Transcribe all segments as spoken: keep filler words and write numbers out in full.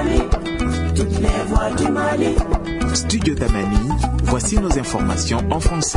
Mali, toutes les voix du Mali. Studio Damani, voici nos informations en français.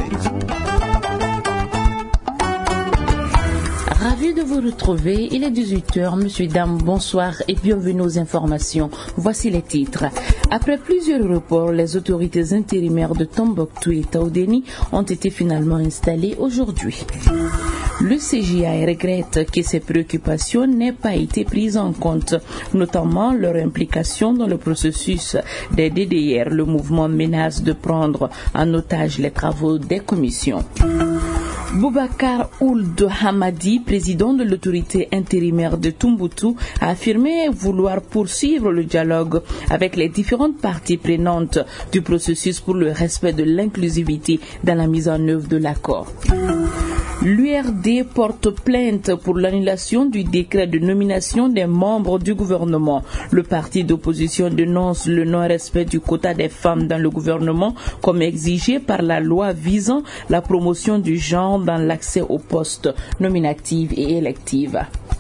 Ravi de vous retrouver, il est dix-huit heures, monsieur, dame, bonsoir et bienvenue aux informations. Voici les titres. Après plusieurs reports, les autorités intérimaires de Tombouctou et Taoudéni ont été finalement installées aujourd'hui. Le C J A regrette que ces préoccupations n'aient pas été prises en compte, notamment leur implication dans le processus des D D R. Le mouvement menace de prendre en otage les travaux des commissions. Boubacar Ould Hamadi, président de l'autorité intérimaire de Tombouctou, a affirmé vouloir poursuivre le dialogue avec les différentes parties prenantes du processus pour le respect de l'inclusivité dans la mise en œuvre de l'accord. L'U R D porte plainte pour l'annulation du décret de nomination des membres du gouvernement. Le parti d'opposition dénonce le non-respect du quota des femmes dans le gouvernement comme exigé par la loi visant la promotion du genre dans l'accès aux postes nominatifs et électifs.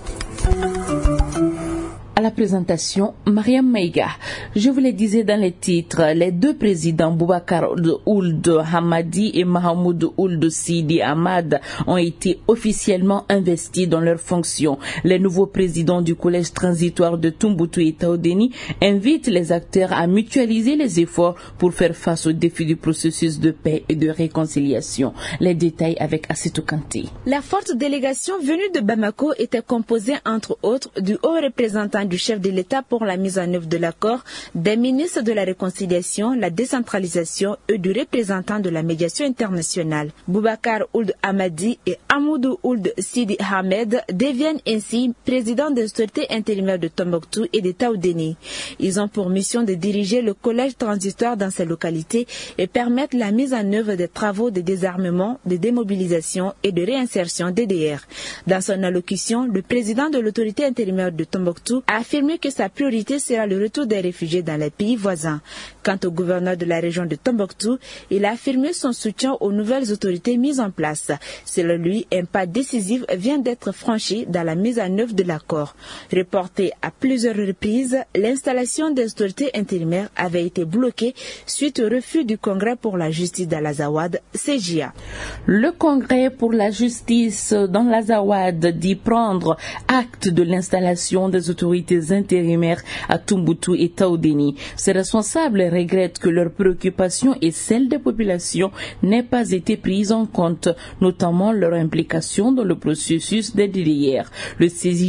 À la présentation, Mariam Maïga. Je vous le disais dans les titres, les deux présidents Boubacar Ould Hamadi et Mahamoud Ould Sidi Ahmad ont été officiellement investis dans leurs fonctions. Les nouveaux présidents du collège transitoire de Tombouctou et Taoudéni invitent les acteurs à mutualiser les efforts pour faire face aux défis du processus de paix et de réconciliation. Les détails avec Assetou Kanté. La forte délégation venue de Bamako était composée entre autres du haut représentant du chef de l'État pour la mise en œuvre de l'accord, des ministres de la réconciliation, la décentralisation et du représentant de la médiation internationale. Boubacar Ould Hamadi et Amadou Ould Sidi Ahmed deviennent ainsi présidents des autorités intérimaires de Tombouctou et de Taoudéni. Ils ont pour mission de diriger le collège transitoire dans ces localités et permettre la mise en œuvre des travaux de désarmement, de démobilisation et de réinsertion D D R. Dans son allocution, le président de l'autorité intérimaire de Tombouctou a affirmé que sa priorité sera le retour des réfugiés dans les pays voisins. Quant au gouverneur de la région de Tombouctou, il a affirmé son soutien aux nouvelles autorités mises en place. Selon lui, un pas décisif vient d'être franchi dans la mise en œuvre de l'accord. Reporté à plusieurs reprises, l'installation des autorités intérimaires avait été bloquée suite au refus du Congrès pour la justice d'Al-Azawad, C J A. Le Congrès pour la justice dans l'Azawad dit prendre acte de l'installation des autorités intérimaires à Tombouctou et Taoudéni. Ces responsables regrettent que leurs préoccupations et celles des populations n'aient pas été prises en compte, notamment leur implication dans le processus des D D R. Le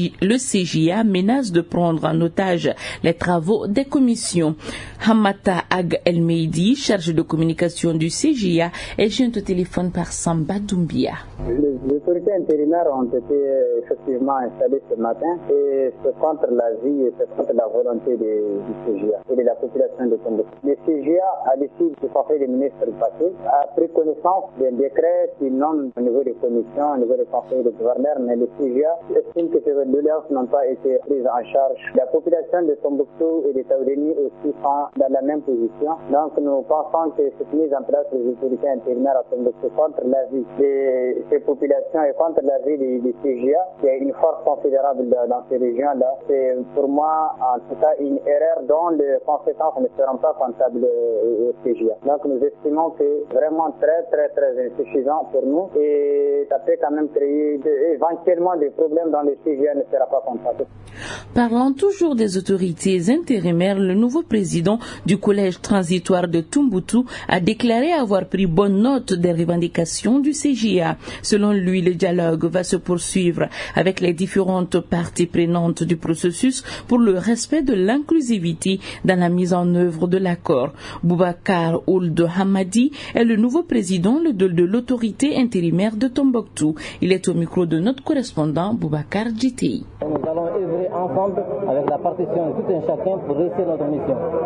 C J A menace de prendre en otage les travaux des commissions. Hamata Ag El Meidi, chargé de communication du C J A, est joint au téléphone par Samba Doumbia. Les autorités intérimaires ont été effectivement installées ce matin et c'est contre la vie et c'est contre la volonté de, du C J A et de la population de Tombouctou. Le C J A, à l'issue du Conseil des ministres passé, a pris connaissance d'un décret qui nomme au niveau des commissions, au niveau des conseils de gouverneurs, mais le C J A estime que ces doléances n'ont pas été prises en charge. La population de Tombouctou et de Taoudéni aussi sont dans la même position. Donc nous pensons que cette mise en place des autorités intérimaires à Tombouctou contre la vie de ces populations et contre la vie du, du C J A, qui a une force considérable dans, dans ces régions-là, c'est pour moi en tout cas une erreur dont les conséquences ne seront pas comptables au C J A. Donc nous estimons que vraiment très très très insuffisant pour nous et ça peut quand même créer de, éventuellement des problèmes dont le C J A ne sera pas comptable. Parlant toujours des autorités intérimaires, le nouveau président du collège transitoire de Tombouctou a déclaré avoir pris bonne note des revendications du C J A. Selon lui, le dialogue va se poursuivre avec les différentes parties prenantes du processus pour le respect de l'inclusivité dans la mise en œuvre de l'accord. Boubacar Ould Hamadi est le nouveau président de, de l'autorité intérimaire de Tombouctou. Il est au micro de notre correspondant Boubacar Djitei. Nous allons œuvrer ensemble avec la partition de tout un chacun pour réussir notre mission.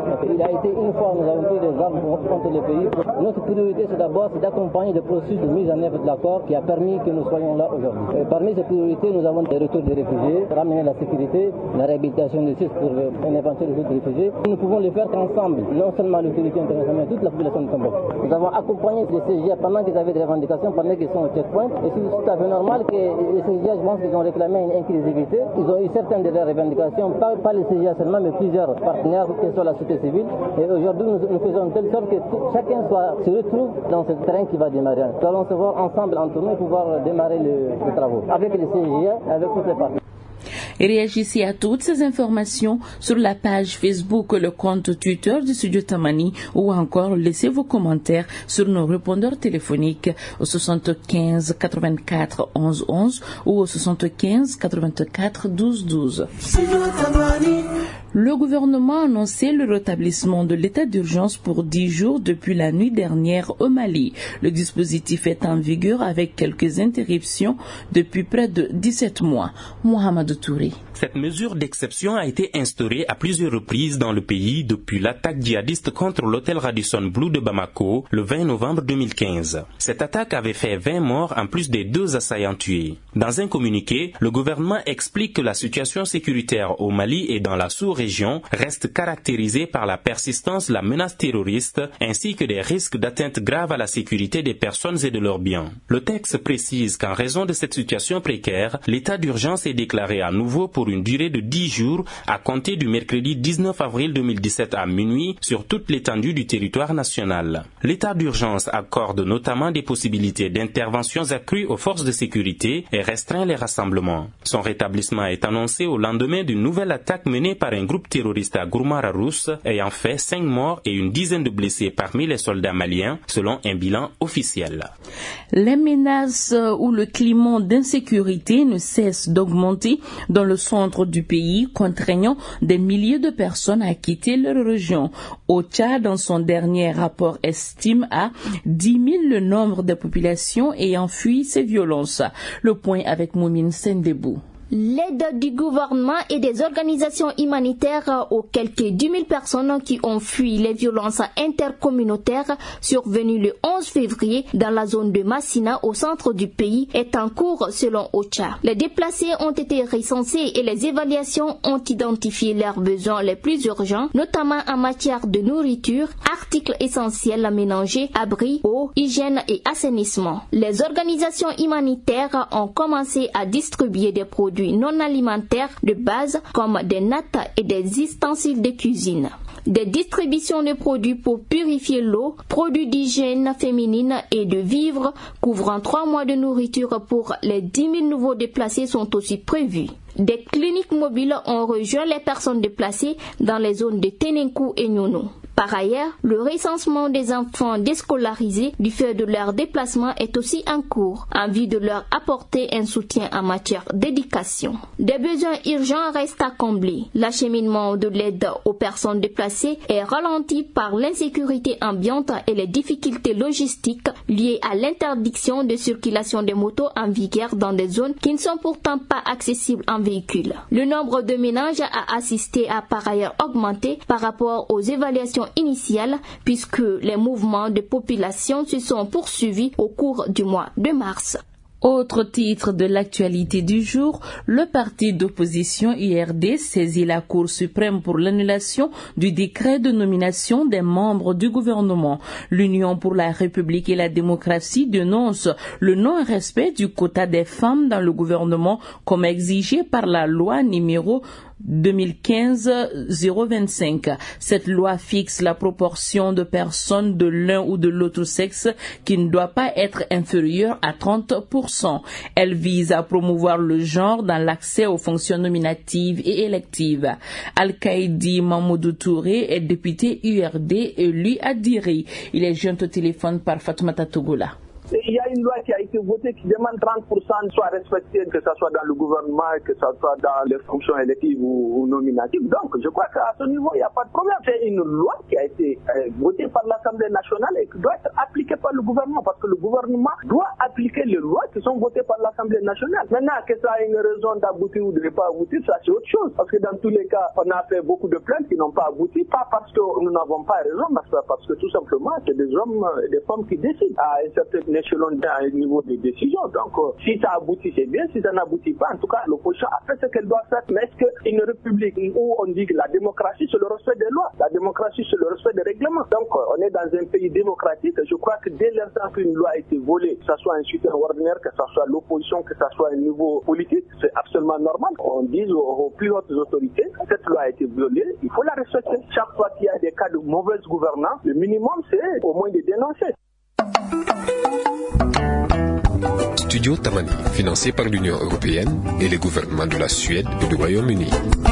Il a été une fois, nous avons pris des armes contre le pays. Notre priorité, c'est d'abord c'est d'accompagner le processus de mise en œuvre de l'accord qui a permis que nous soyons là aujourd'hui. Et parmi ces priorités, nous avons le retour des réfugiés, ramener la sécurité, la réhabilitation des sites pour un éventuel retour des réfugiés. Nous ne pouvons le faire qu'ensemble, non seulement l'autorité internationale, mais toute la population de Tombouctou. Nous avons accompagné les C G A pendant qu'ils avaient des revendications, pendant qu'ils sont au checkpoint. Et c'est tout à fait normal que les C G A, je pense qu'ils ont réclamé une inclusivité. Ils ont eu certaines de leurs revendications, pas, pas les C G A seulement, mais plusieurs partenaires, que ce soit la société civile. Et aujourd'hui, nous, nous faisons de telle sorte que tout, chacun soit, se retrouve dans ce train qui va démarrer. Nous allons se voir ensemble en tournée pour pouvoir démarrer le, les travaux avec les C G A, avec toutes les parties. Et réagissez à toutes ces informations sur la page Facebook, le compte Twitter du Studio Tamani ou encore laissez vos commentaires sur nos répondeurs téléphoniques au soixante-quinze quatre-vingt-quatre onze onze ou au soixante-quinze quatre-vingt-quatre douze douze. Le gouvernement a annoncé le rétablissement de l'état d'urgence pour dix jours depuis la nuit dernière au Mali. Le dispositif est en vigueur avec quelques interruptions depuis près de dix-sept mois. Mohamed Touré. Cette mesure d'exception a été instaurée à plusieurs reprises dans le pays depuis l'attaque djihadiste contre l'hôtel Radisson Blu de Bamako le vingt novembre deux mille quinze. Cette attaque avait fait vingt morts en plus des deux assaillants tués. Dans un communiqué, le gouvernement explique que la situation sécuritaire au Mali et dans la sous-région reste caractérisée par la persistance de la menace terroriste ainsi que des risques d'atteinte grave à la sécurité des personnes et de leurs biens. Le texte précise qu'en raison de cette situation précaire, l'état d'urgence est déclaré à nouveau pour une durée de dix jours à compter du mercredi dix-neuf avril deux mille dix-sept à minuit sur toute l'étendue du territoire national. L'état d'urgence accorde notamment des possibilités d'interventions accrues aux forces de sécurité et restreint les rassemblements. Son rétablissement est annoncé au lendemain d'une nouvelle attaque menée par un groupe terroriste à Gourmara-Rousse ayant fait cinq morts et une dizaine de blessés parmi les soldats maliens selon un bilan officiel. Les menaces ou le climat d'insécurité ne cesse d'augmenter dans le centre du pays, contraignant des milliers de personnes à quitter leur région. O C A, dans son dernier rapport, estime à dix mille le nombre de populations ayant fui ces violences. Le point avec Moumine Sendebou. L'aide du gouvernement et des organisations humanitaires aux quelques dix mille personnes qui ont fui les violences intercommunautaires survenues le onze février dans la zone de Massina au centre du pays est en cours selon O C A. Les déplacés ont été recensés et les évaluations ont identifié leurs besoins les plus urgents, notamment en matière de nourriture, articles essentiels à ménager, abris, eau, hygiène et assainissement. Les organisations humanitaires ont commencé à distribuer des produits non alimentaires de base comme des nattes et des ustensiles de cuisine. Des distributions de produits pour purifier l'eau, produits d'hygiène féminine et de vivres couvrant trois mois de nourriture pour les dix mille nouveaux déplacés sont aussi prévues. Des cliniques mobiles ont rejoint les personnes déplacées dans les zones de Tenenkou et Nyono. Par ailleurs, le recensement des enfants déscolarisés du fait de leur déplacement est aussi en cours, en vue de leur apporter un soutien en matière d'éducation. Des besoins urgents restent à combler. L'acheminement de l'aide aux personnes déplacées est ralenti par l'insécurité ambiante et les difficultés logistiques liées à l'interdiction de circulation des motos en vigueur dans des zones qui ne sont pourtant pas accessibles en véhicule. Le nombre de ménages a assisté à par ailleurs augmenter par rapport aux évaluations initiales puisque les mouvements de population se sont poursuivis au cours du mois de mars. Autre titre de l'actualité du jour, le parti d'opposition U R D saisit la Cour suprême pour l'annulation du décret de nomination des membres du gouvernement. L'Union pour la République et la démocratie dénonce le non-respect du quota des femmes dans le gouvernement comme exigé par la loi numéro deux mille quinze zéro vingt-cinq. Cette loi fixe la proportion de personnes de l'un ou de l'autre sexe qui ne doit pas être inférieure à trente pour cent. Elle vise à promouvoir le genre dans l'accès aux fonctions nominatives et électives. Al-Kaïdi Mamoudou Touré est député U R D élu à Diri. Il est joint au téléphone par Fatoumata Togola. Je il y a une loi qui a été votée qui demande trente pour cent soit respecté, que ce soit dans le gouvernement, que ce soit dans les fonctions électives ou, ou nominatives. Donc, je crois qu'à ce niveau, il n'y a pas de problème. C'est une loi qui a été euh, votée par l'Assemblée nationale et qui doit être appliquée par le gouvernement, parce que le gouvernement doit appliquer les lois qui sont votées par l'Assemblée nationale. Maintenant, que ça a une raison d'aboutir ou de ne pas aboutir, ça c'est autre chose. Parce que dans tous les cas, on a fait beaucoup de plaintes qui n'ont pas abouti, pas parce que nous n'avons pas raison, mais parce que tout simplement, c'est des hommes et des femmes qui décident à un certain échelon, à un niveau de décision. Donc, euh, si ça aboutit, c'est bien. Si ça n'aboutit pas, en tout cas, l'opposition a fait ce qu'elle doit faire. Mais est-ce qu'une république où on dit que la démocratie, c'est le respect des lois, la démocratie, c'est le respect des règlements. Donc, euh, on est dans un pays démocratique. Je crois que dès l'instant qu'une loi a été volée, que ce soit un soutien ordinaire, que ce soit l'opposition, que ce soit un niveau politique, c'est absolument normal. On dit aux, aux plus hautes autorités, cette loi a été violée, il faut la respecter. Chaque fois qu'il y a des cas de mauvaise gouvernance, le minimum, c'est au moins de dénoncer. Studio Tamani, financé par l'Union européenne et les gouvernements de la Suède et du Royaume-Uni.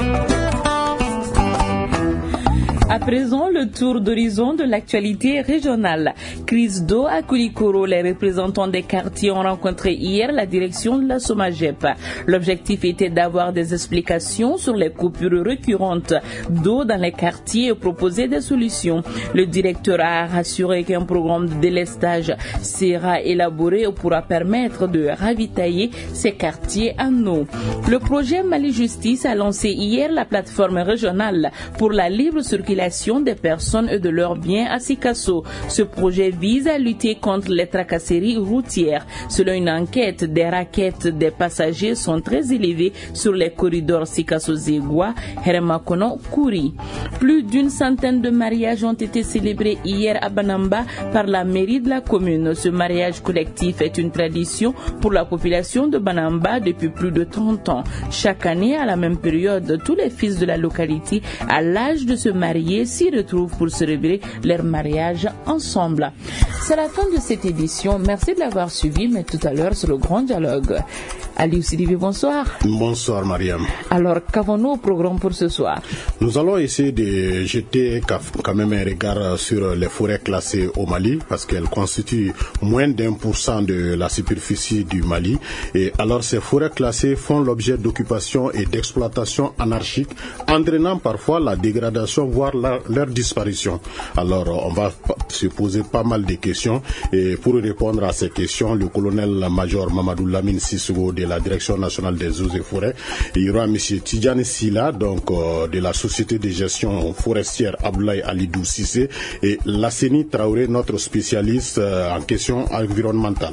À présent, le tour d'horizon de l'actualité régionale. Crise d'eau à Koulikoro, les représentants des quartiers ont rencontré hier la direction de la SOMAGEP. L'objectif était d'avoir des explications sur les coupures récurrentes d'eau dans les quartiers et proposer des solutions. Le directeur a rassuré qu'un programme de délestage sera élaboré et pourra permettre de ravitailler ces quartiers en eau. Le projet Mali Justice a lancé hier la plateforme régionale pour la libre circulation des personnes et de leurs biens à Sikasso. Ce projet vise à lutter contre les tracasseries routières. Selon une enquête, des raquettes des passagers sont très élevées sur les corridors Sikasso-Zegwa, Hermakono-Kouri. Plus d'une centaine de mariages ont été célébrés hier à Banamba par la mairie de la commune. Ce mariage collectif est une tradition pour la population de Banamba depuis plus de trente ans. Chaque année, à la même période, tous les fils de la localité à l'âge de se marier s'y retrouvent pour célébrer leur mariage ensemble. C'est la fin de cette édition. Merci de l'avoir suivi, mais tout à l'heure sur le grand dialogue. Aliou Sidibé, bonsoir. Bonsoir Mariam. Alors, qu'avons-nous au programme pour ce soir? Nous allons essayer de jeter quand même un regard sur les forêts classées au Mali, parce qu'elles constituent moins d'un pour cent de la superficie du Mali. Et alors, ces forêts classées font l'objet d'occupation et d'exploitation anarchique, entraînant parfois la dégradation, voire la, leur disparition. Alors, on va se poser pas mal de questions. Et pour répondre à ces questions, le colonel-major Mamadou Lamine Sissoko de la Direction nationale des eaux et forêts, il y aura M. Tidjane Silla, donc euh, de la société de gestion forestière Abdoulaye Alidou Cissé, et Lasseni Traoré, notre spécialiste euh, en questions environnementales.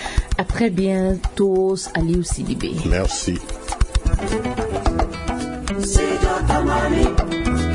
À très bientôt, Aliou Sidibé. Merci. C'est